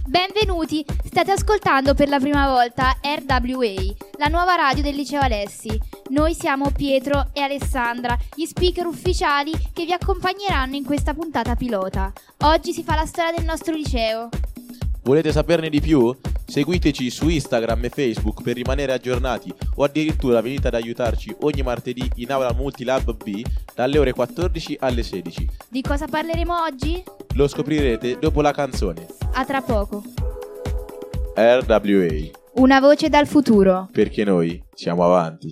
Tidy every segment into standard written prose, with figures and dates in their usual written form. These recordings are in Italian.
Benvenuti, state ascoltando per la prima volta RWA, la nuova radio del Liceo Alessi. Noi siamo Pietro e Alessandra, gli speaker ufficiali che vi accompagneranno in questa puntata pilota. Oggi si fa la storia del nostro liceo. Volete saperne di più? Seguiteci su Instagram e Facebook per rimanere aggiornati o addirittura venite ad aiutarci ogni martedì in aula Multilab B dalle ore 14 alle 16. Di cosa parleremo oggi? Lo scoprirete dopo la canzone. A tra poco. RWA. Una voce dal futuro. Perché noi siamo avanti.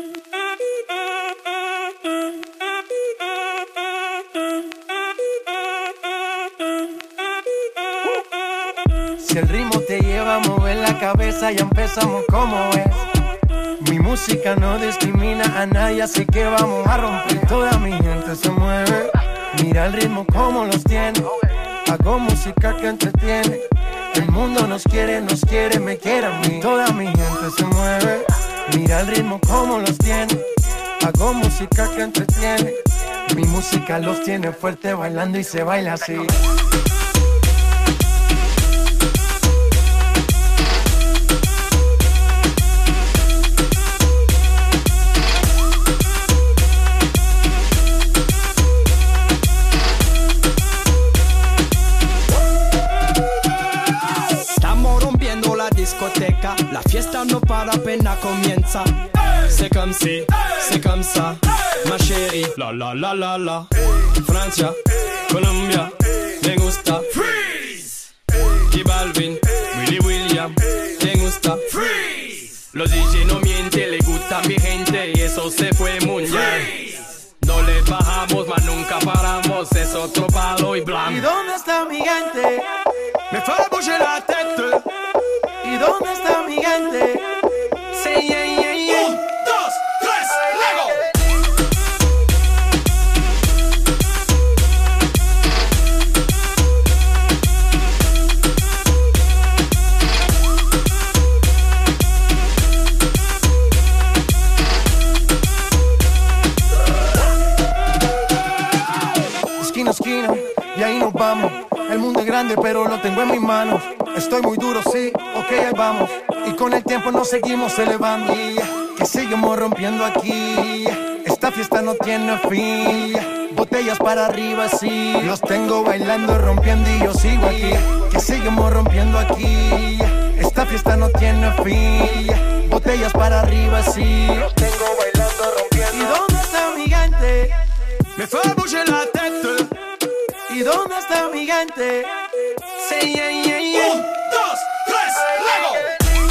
Si el ritmo te lleva a mover la cabeza, ya empezamos como es. Mi música no discrimina a nadie, así que vamos a romper. Toda mi gente se mueve, mira el ritmo como los tiene. Hago música que entretiene. El mundo nos quiere, me quiere a mí. Toda mi gente se mueve, mira el ritmo como los tiene. Hago música que entretiene. Mi música los tiene fuerte bailando y se baila así. La fiesta no para apenas comienza. C'est comme si, c'est comme ça, ma chérie. La la la la la. Francia, Colombia, me gusta. Freeze. J Balvin, Willy William, me gusta. Freeze. Los DJ no mienten, le gusta mi gente y eso se fue muy bien. No le bajamos, mas nunca paramos, es otro palo y blanco. ¿Y dónde está mi gente? Me fait bouger la tête. ¿Y dónde está mi gente? Sí, yeah, yeah, yeah. 1, 2, 3, Lego. Esquina a esquina, y ahí nos vamos. El mundo es grande, pero lo tengo en mis manos. Estoy muy duro, sí, ok, ahí vamos. Y con el tiempo nos seguimos elevando. Que seguimos rompiendo aquí. Esta fiesta no tiene fin. Botellas para arriba, sí. Los tengo bailando, rompiendo y yo sigo aquí. Que seguimos rompiendo aquí. Esta fiesta no tiene fin. Botellas para arriba, sí. Los tengo bailando, rompiendo. ¿Y dónde está mi gente? Me fait bouger la tête. ¿Y dónde está mi gente? Sí, yeah, yeah, yeah. 1, 2, 3, Lego.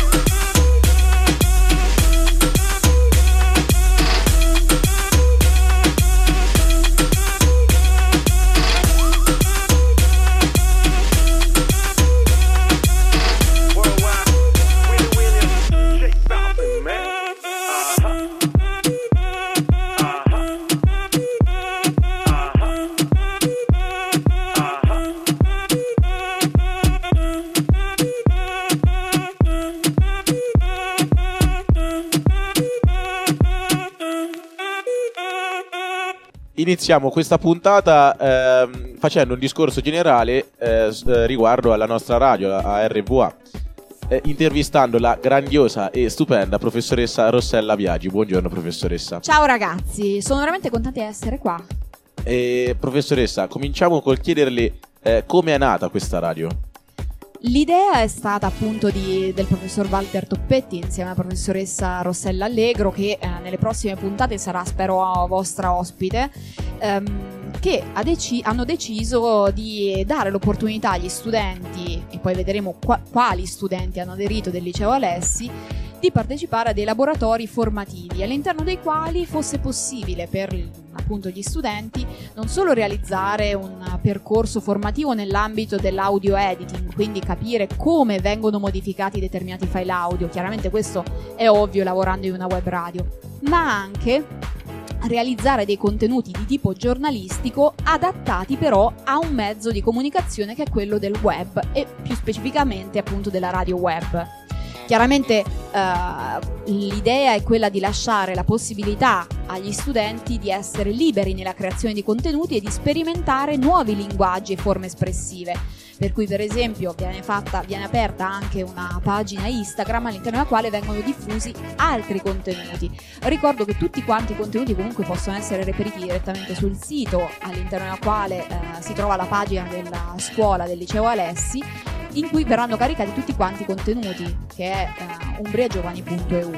Iniziamo questa puntata facendo un discorso generale riguardo alla nostra radio, a RWA, intervistando la grandiosa e stupenda professoressa Rossella Biagi. Buongiorno professoressa. Ciao ragazzi, sono veramente contenta di essere qua. Professoressa, cominciamo col chiederle come è nata questa radio. L'idea è stata appunto del professor Walter Toppetti insieme alla professoressa Rossella Allegro, che nelle prossime puntate sarà, spero, vostra ospite, che hanno deciso di dare l'opportunità agli studenti, e poi vedremo quali studenti hanno aderito del Liceo Alessi, di partecipare a dei laboratori formativi all'interno dei quali fosse possibile per appunto gli studenti non solo realizzare un percorso formativo nell'ambito dell'audio editing, quindi capire come vengono modificati determinati file audio, chiaramente questo è ovvio lavorando in una web radio, ma anche realizzare dei contenuti di tipo giornalistico adattati però a un mezzo di comunicazione che è quello del web e più specificamente appunto della radio web. Chiaramente l'idea è quella di lasciare la possibilità agli studenti di essere liberi nella creazione di contenuti e di sperimentare nuovi linguaggi e forme espressive. per cui per esempio viene aperta anche una pagina Instagram all'interno della quale vengono diffusi altri contenuti. Ricordo che tutti quanti i contenuti comunque possono essere reperiti direttamente sul sito all'interno della quale si trova la pagina della scuola del liceo Alessi, in cui verranno caricati tutti quanti i contenuti, che è umbriagiovani.eu.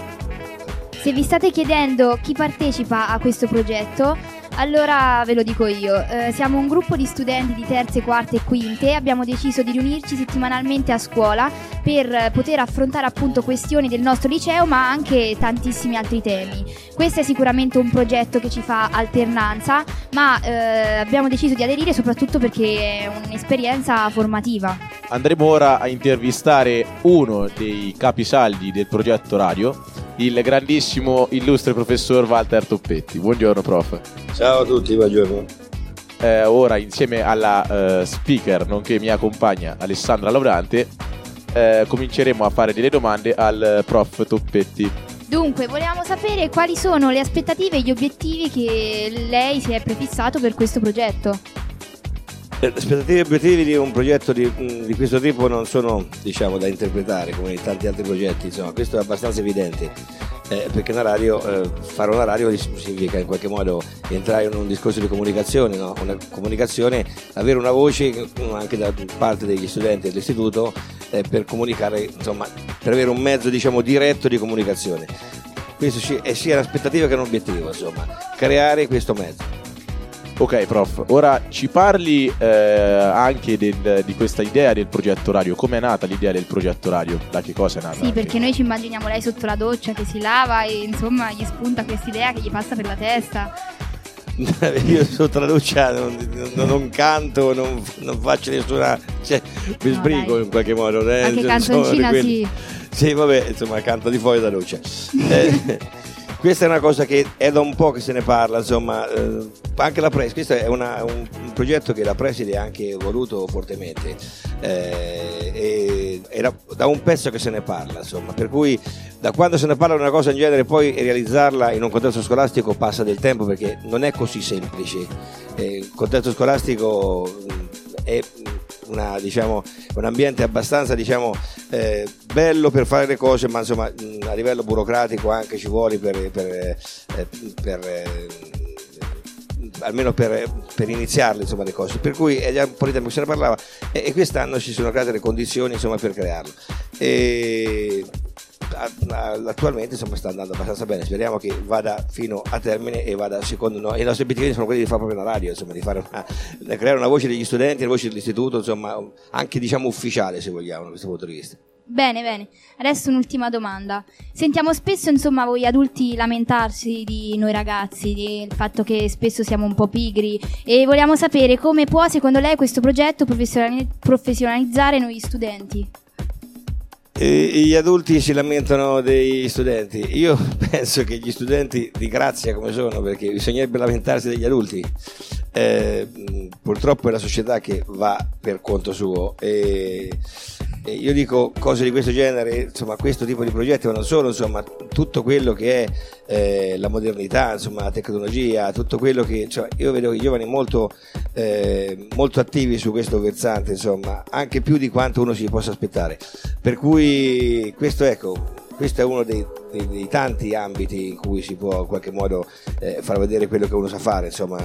Se vi state chiedendo chi partecipa a questo progetto, allora ve lo dico io. Siamo un gruppo di studenti di terze, quarte e quinte. Abbiamo deciso di riunirci settimanalmente a scuola per poter affrontare appunto questioni del nostro liceo, ma anche tantissimi altri temi. Questo è sicuramente un progetto che ci fa alternanza, ma abbiamo deciso di aderire soprattutto perché è un'esperienza formativa. Andremo ora a intervistare uno dei capisaldi del progetto radio, il grandissimo, illustre professor Walter Toppetti. Buongiorno prof. Ciao a tutti, buongiorno. Ora insieme alla speaker nonché mia compagna Alessandra Laurante cominceremo a fare delle domande al prof Toppetti. Dunque, volevamo sapere quali sono le aspettative e gli obiettivi che lei si è prefissato per questo progetto. Le aspettative e obiettivi di un progetto di questo tipo non sono, diciamo, da interpretare come in tanti altri progetti, insomma, questo è abbastanza evidente, perché fare una radio significa in qualche modo entrare in un discorso di comunicazione, no? Una comunicazione, avere una voce anche da parte degli studenti dell'istituto per comunicare, insomma, per avere un mezzo, diciamo, diretto di comunicazione. Questo è sia un'aspettativa che un obiettivo, insomma, creare questo mezzo. Ok prof, ora ci parli anche di questa idea del progetto radio. Come è nata l'idea del progetto radio? Da che cosa è nata? Sì, perché noi ci immaginiamo lei sotto la doccia che si lava e insomma gli spunta questa idea che gli passa per la testa. Io sotto la doccia non canto, non faccio nessuna, cioè mi sbrigo in qualche modo. Anche canzoncina sì. Sì, vabbè, insomma canto di fuori dalla doccia. Questa è una cosa che è da un po' che se ne parla, insomma, anche la preside, questo è un progetto che la preside ha anche voluto fortemente, e da un pezzo che se ne parla, insomma, per cui da quando se ne parla di una cosa in genere poi realizzarla in un contesto scolastico passa del tempo, perché non è così semplice. Il contesto scolastico è un ambiente abbastanza, diciamo, bello per fare le cose, ma insomma a livello burocratico anche ci vuole almeno per iniziarle, insomma, le cose, per cui è già un po' di tempo che se ne parlava e quest'anno ci sono create le condizioni, insomma, per crearlo, e attualmente, insomma, sta andando abbastanza bene. Speriamo che vada fino a termine e vada, secondo noi, i nostri obiettivi sono quelli di fare proprio una radio, insomma, di creare una voce degli studenti, una voce dell'istituto, insomma, anche, diciamo, ufficiale, se vogliamo, da questo punto di vista. Bene, adesso un'ultima domanda. Sentiamo spesso, insomma, voi adulti lamentarsi di noi ragazzi, del fatto che spesso siamo un po' pigri, e vogliamo sapere come può, secondo lei, questo progetto professionalizzare noi studenti. Gli adulti si lamentano degli studenti. Io penso che gli studenti, di grazia come sono, perché bisognerebbe lamentarsi degli adulti, purtroppo è la società che va per conto suo, e io dico cose di questo genere, insomma, questo tipo di progetti, ma non solo, insomma, tutto quello che è la modernità, insomma, la tecnologia, tutto quello che, cioè, io vedo i giovani molto attivi su questo versante, insomma, anche più di quanto uno si possa aspettare, per cui questo è uno dei tanti ambiti in cui si può in qualche modo far vedere quello che uno sa fare, insomma.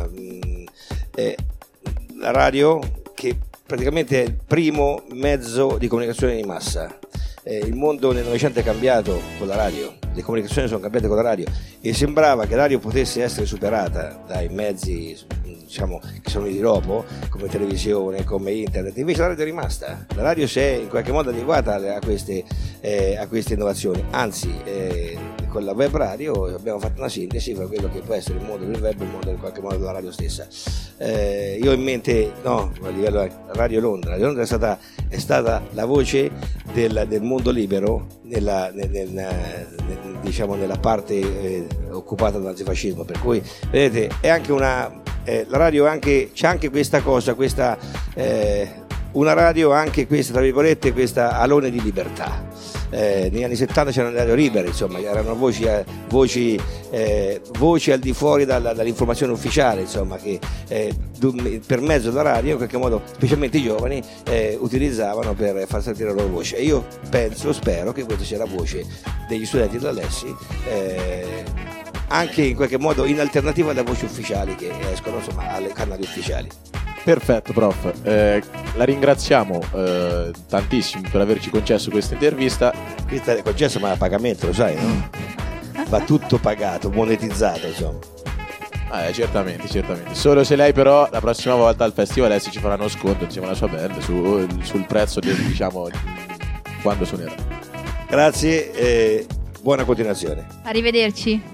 La radio, che praticamente è il primo mezzo di comunicazione di massa. Il mondo nel Novecento è cambiato con la radio, le comunicazioni sono cambiate con la radio, e sembrava che la radio potesse essere superata dai mezzi, diciamo, che sono venuti dopo, come televisione, come internet. Invece la radio è rimasta, la radio si è in qualche modo adeguata a queste innovazioni, anzi con la web radio abbiamo fatto una sintesi fra quello che può essere il mondo del web e il mondo in qualche modo della radio stessa. Io ho in mente, a livello Radio Londra è stata la voce del mondo libero diciamo nella parte occupata dall'antifascismo, per cui vedete è anche la radio, c'è anche questa cosa, una radio anche questa, tra virgolette, questa alone di libertà. negli anni 70 c'erano le radio libere, insomma, erano voci al di fuori dall'informazione ufficiale, insomma, che per mezzo della radio in qualche modo, specialmente i giovani, utilizzavano per far sentire la loro voce. E io spero che questa sia la voce degli studenti dell'Alessi, anche in qualche modo in alternativa alle voci ufficiali che escono, insomma, alle canali ufficiali. Perfetto, prof. La ringraziamo tantissimo per averci concesso questa intervista. Questa è concesso, ma a pagamento, lo sai, no? Va tutto pagato, monetizzato, insomma. Certamente. Solo se lei però la prossima volta al festival Alessi ci farà uno sconto insieme alla sua band sul prezzo diciamo quando suonerà. Grazie e buona continuazione. Arrivederci.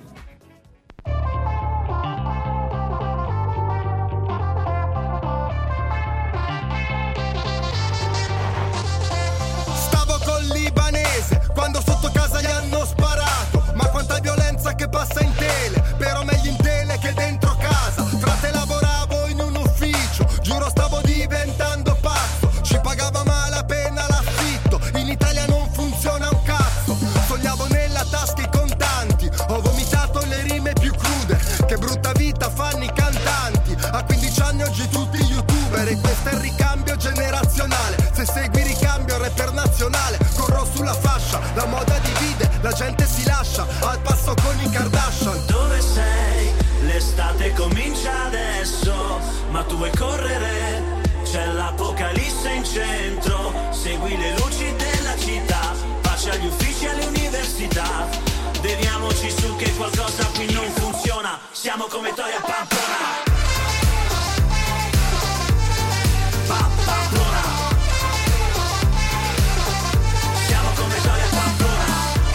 Stavo col libanese quando sotto casa gli hanno sparato. Ma quanta violenza che passa in tele, però meglio in tele che dentro casa. Frate, lavoravo in un ufficio, giuro stavo diventando pazzo. Ci pagava malapena l'affitto, in Italia non funziona un cazzo. Sognavo nella tasca i contanti, ho vomitato le rime più crude. Che brutta vita fanno i cantanti, a 15 anni oggi tutti youtuber. E questo è il ricambio generazionale, se segui ricambio rapper nazionale. Corro sulla fascia, la moda divide, la gente si lascia, al passo con i Kardashian. Dove sei? L'estate comincia adesso, ma tu vuoi correre? C'è l'apocalisse in centro, segui le luci della città, pace agli uffici e alle università. Vediamoci su che qualcosa qui non funziona, siamo come Toia Pamplona. Pamplona. Siamo come Toia Pamplona.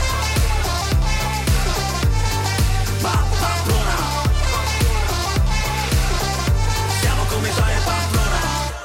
Pamplona. Siamo come Toia Pamplona.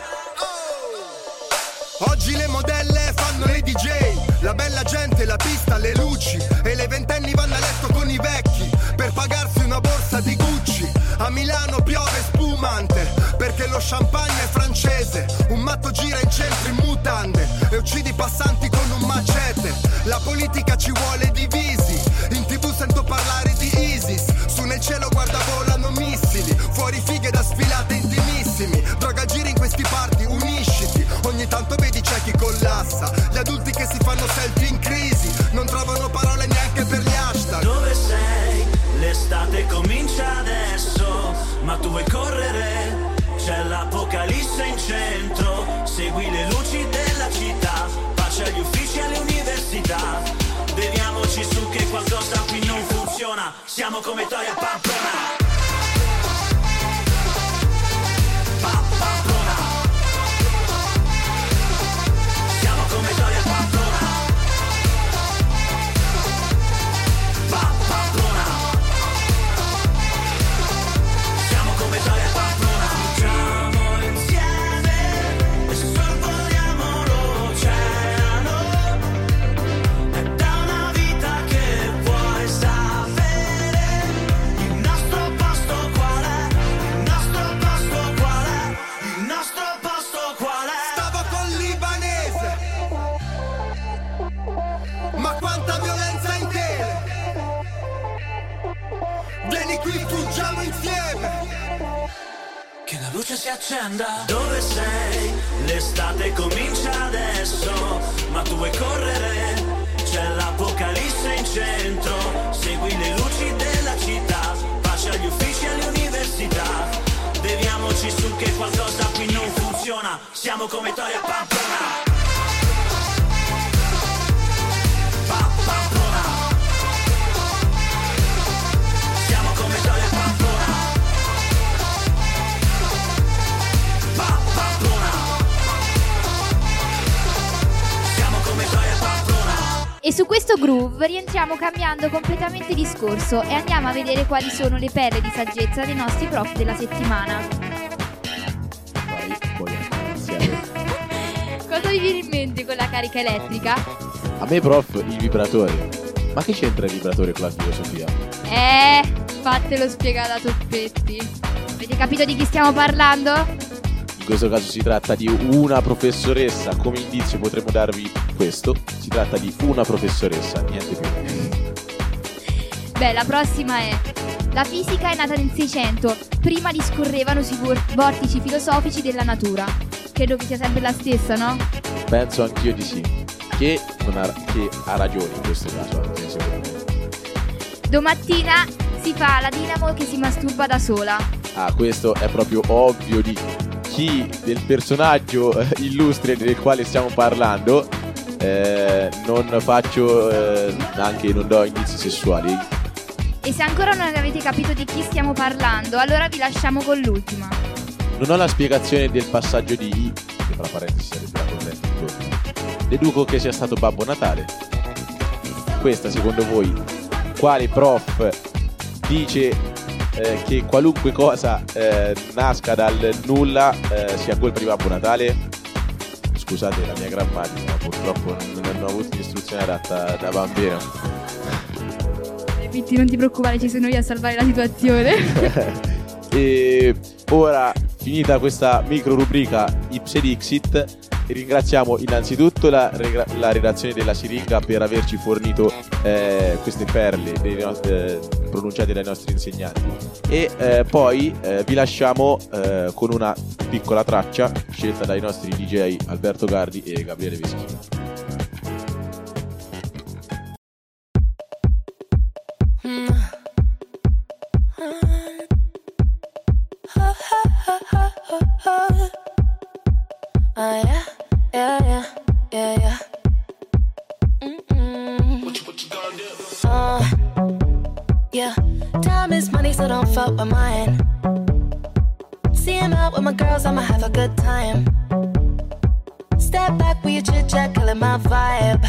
Oggi le modelle fanno le DJ, la bella gente, la pista, le luci. E le ventenni vanno a letto con i vecchi per pagarsi una borsa di Gucci. A Milano piove spumante perché lo champagne è francese. Un matto gira in centro in mutande e uccidi i passanti con un macete. La politica ci vuole divisi, in TV sento parlare di ISIS. Su nel cielo guarda volano missili, fuori fighe da sfilate intimissimi. Droga giri in questi party, unisciti. Ogni tanto vedi c'è chi collassa, gli adulti che si fanno selfie in crisi, non trovano parole neanche per gli hashtag. Dove sei? L'estate comincia adesso, ma tu vuoi correre? C'è l'apocalisse in centro, segui le luci della città, pace agli uffici e alle università. Vediamoci su che qualcosa qui non funziona, siamo come Toia Pamplona. Pamplona. Siamo come Toia Pamplona. Pamplona. Siamo come Toia Pamplona. Siamo insieme e sorvoliamo l'oceano. È da una vita che vuoi sapere il nostro posto qual è, il nostro posto qual è, il nostro posto qual è. Stavo col libanese, ma quanta violenza in tele. Vieni qui, fuggiamo insieme. Che la luce si accenda. Dove sei? L'estate comincia adesso, ma tu vuoi correre? C'è l'apocalisse in centro, segui le luci della città, pace agli uffici e alle università. Vediamoci su che qualcosa qui non funziona, siamo come Toia Pamplona. Pamplona. Siamo come Toia Pamplona. Pamplona. Siamo come Toia Pamplona. E su questo groove rientriamo cambiando completamente discorso e andiamo a vedere quali sono le perle di saggezza dei nostri prof della settimana. Vai, poi iniziare. Cosa vi viene in mente con la carica elettrica? A me, prof, il vibratore. Ma che c'entra il vibratore con la filosofia? Fatelo spiegare da Toppetti. Avete capito di chi stiamo parlando? In questo caso si tratta di una professoressa, come indizio potremmo darvi questo, si tratta di una professoressa, niente più. Beh, la prossima è: la fisica è nata nel 600, prima discorrevano sui vortici filosofici della natura. Credo che sia sempre la stessa, no? Penso anch'io di sì, che ha ragione in questo caso, anche secondo me. Domattina si fa la dinamo che si masturba da sola. Ah, questo è proprio ovvio di chi, del personaggio illustre del quale stiamo parlando. Non faccio non do indizi sessuali. E se ancora non avete capito di chi stiamo parlando, allora vi lasciamo con l'ultima. Non ho la spiegazione del passaggio di I, che tra parentesi sarebbe la corrente intorno. Deduco che sia stato Babbo Natale. Questa, secondo voi, quale prof dice che qualunque cosa nasca dal nulla sia colpa di Babbo Natale? Scusate la mia grammatica, ma purtroppo non ho avuto l'istruzione adatta da bambino. Pitti, non ti preoccupare, ci sono io a salvare la situazione. E ora, finita questa micro rubrica Ipse Dixit, ringraziamo innanzitutto la redazione della Siringa per averci fornito queste perle pronunciate dai nostri insegnanti, e poi vi lasciamo con una piccola traccia scelta dai nostri DJ Alberto Gardi e Gabriele Veschino. Yeah, time is money, so don't fuck with mine. See him out with my girls, I'ma have a good time. Step back with your chit chat, killing my vibe.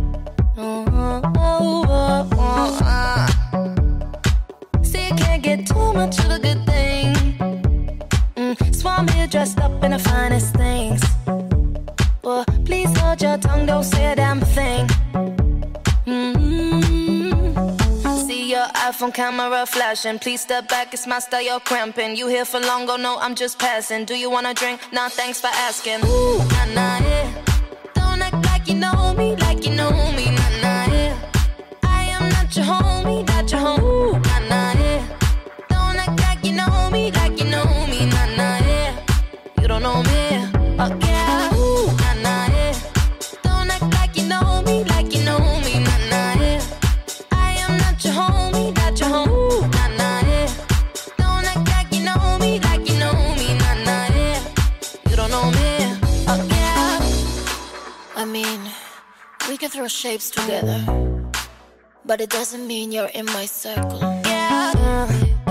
See, you can't get too much of a good thing. Swan here dressed up in the finest things. Well, please hold your tongue, don't say a damn thing. Your iPhone camera flashing. Please step back, it's my style, you're cramping. You here for long, oh no, I'm just passing. Do you wanna drink? Nah, thanks for asking. Ooh, nah, nah, yeah. Don't act like you know me, like you know me, nah, nah, yeah. I am not your homie, not your homie. Ooh, nah, nah, yeah. Don't act like you know me, like you know me, nah, nah, yeah. You don't know me, oh yeah. Ooh, nah, nah, yeah. Don't act like you know me, like you know me, nah, nah, yeah. I am not your homie. I mean, we can throw shapes together, but it doesn't mean you're in my circle. Yeah.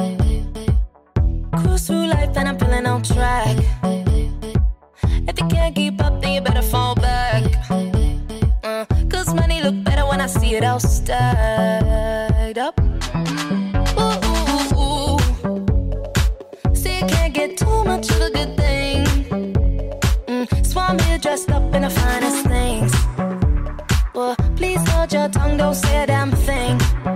Cruise through life and I'm feeling on track. If you can't keep up, then you better fall back. Cause money look better when I see it all stacked up. Ooh, ooh, ooh. See, you can't get too much of a good thing. Swan here dressed up in the finest things. Well, please hold your tongue, don't say a damn thing.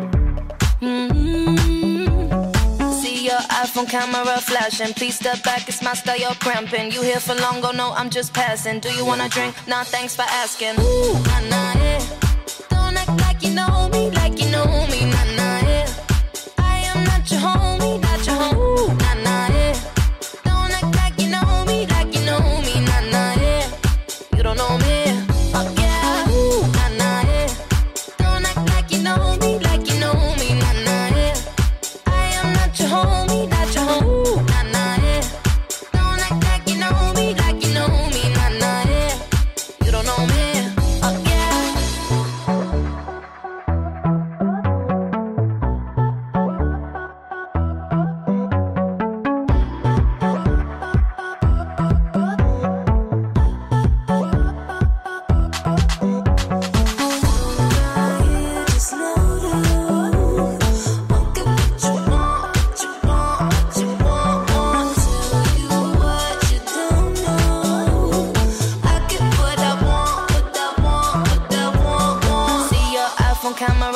See your iPhone camera flashing. Please step back, it's my style, you're cramping. You here for long, oh no, I'm just passing. Do you wanna drink? Nah, thanks for asking. Ooh, nah, nah, yeah. Don't act like you know me, like you know me, nah, nah, yeah. I am not your homie, not your homie. Ooh, nah, nah, yeah. Don't act like you know me, like you know me, nah, nah, yeah. You don't know me, oh yeah. Ooh, nah, nah, yeah. Don't act like you know me, like you know me, nah, nah, yeah. I am not your homie, not your homie. Ooh, nah, nah, yeah. Don't act like you know me, like you know me, nah, nah, yeah. You don't know me, oh yeah.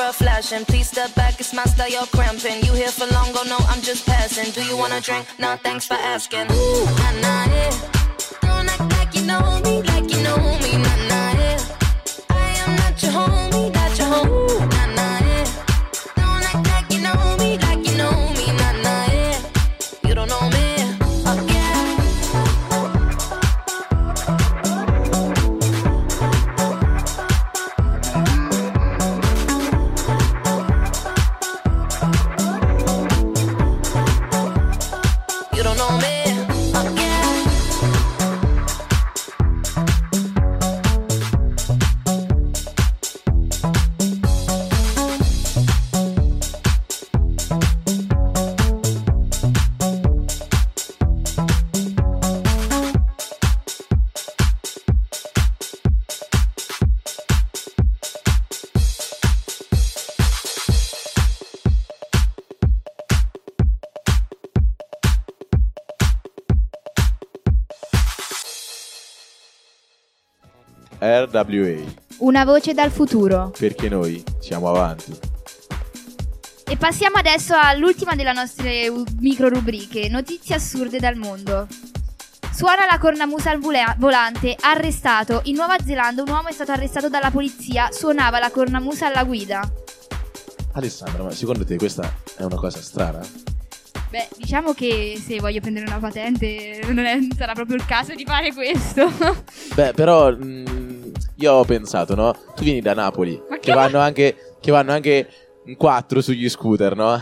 camera flashing. Please step back, it's my style, you're cramping. You here for long, go no, I'm just passing. Do you wanna drink? Nah, thanks for asking. Ooh, nah, nah, yeah. Don't act like you know me, like you know me, nah, nah, yeah. I am not your homie, not your homie. Ooh, nah, nah, yeah. Don't act like you know me, like you know me, nah, nah, yeah. You don't know me, oh yeah. You don't know me, oh yeah. RWA, Una voce dal futuro. perché noi siamo avanti. E passiamo adesso all'ultima delle nostre micro rubriche, notizie assurde dal mondo. Suona la cornamusa al volante, arrestato. In Nuova Zelanda un uomo è stato arrestato dalla polizia, suonava la cornamusa alla guida. Alessandra, ma secondo te questa è una cosa strana? Beh, diciamo che se voglio prendere una patente non sarà proprio il caso di fare questo. Beh, però io ho pensato, no? Tu vieni da Napoli, Ma che vanno anche in 4 sugli scooter, no?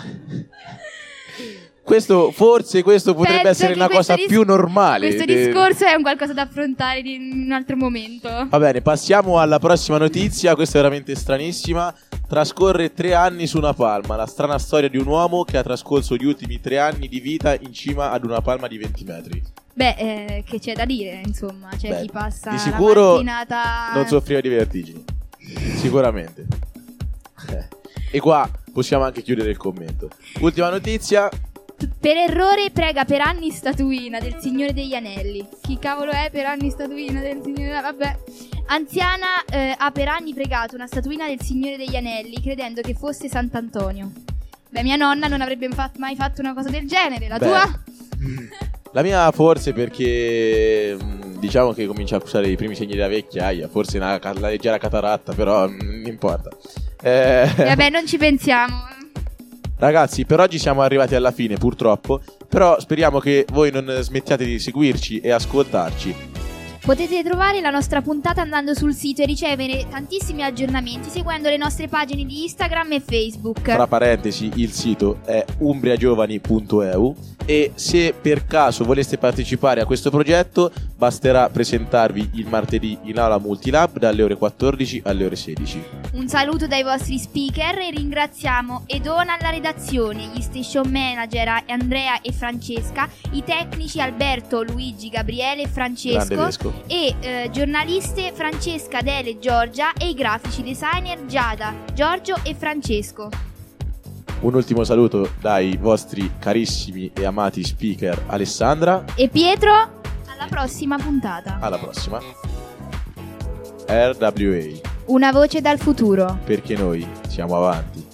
Forse questo potrebbe Penso essere che una cosa questo più normale. Questo discorso è un qualcosa da affrontare in un altro momento. Va bene, passiamo alla prossima notizia. Questa è veramente stranissima. Trascorre 3 anni su una palma. La strana storia di un uomo che ha trascorso gli ultimi 3 anni di vita in cima ad una palma di 20 metri. Beh, che c'è da dire, insomma. C'è Beh, chi passa di sicuro la mattinata... non soffriva di vertigini. Sicuramente. E qua possiamo anche chiudere il commento. Ultima notizia. Per errore prega per anni statuina del Signore degli Anelli. Chi cavolo è per anni statuina del Signore? Vabbè. Anziana ha per anni pregato una statuina del Signore degli Anelli credendo che fosse Sant'Antonio. Beh, mia nonna non avrebbe mai fatto una cosa del genere. La tua? La mia forse perché diciamo che comincia a accusare i primi segni della vecchiaia. Forse la leggera cataratta, però non importa. Vabbè, non ci pensiamo. Ragazzi, per oggi siamo arrivati alla fine, purtroppo. Però speriamo che voi non smettiate di seguirci e ascoltarci. Potete trovare la nostra puntata andando sul sito e ricevere tantissimi aggiornamenti seguendo le nostre pagine di Instagram e Facebook. Tra parentesi, il sito è umbriagiovani.eu e se per caso voleste partecipare a questo progetto basterà presentarvi il martedì in aula Multilab dalle ore 14 alle ore 16. Un saluto dai vostri speaker e ringraziamo Edona alla redazione, gli station manager Andrea e Francesca, i tecnici Alberto, Luigi, Gabriele e Francesco. Grande Vesco. E giornaliste Francesca, Adele e Giorgia e i grafici designer Giada, Giorgio e Francesco. Un ultimo saluto dai vostri carissimi e amati speaker Alessandra e Pietro. Alla prossima puntata. Alla prossima. RWA, una voce dal futuro, perché noi siamo avanti.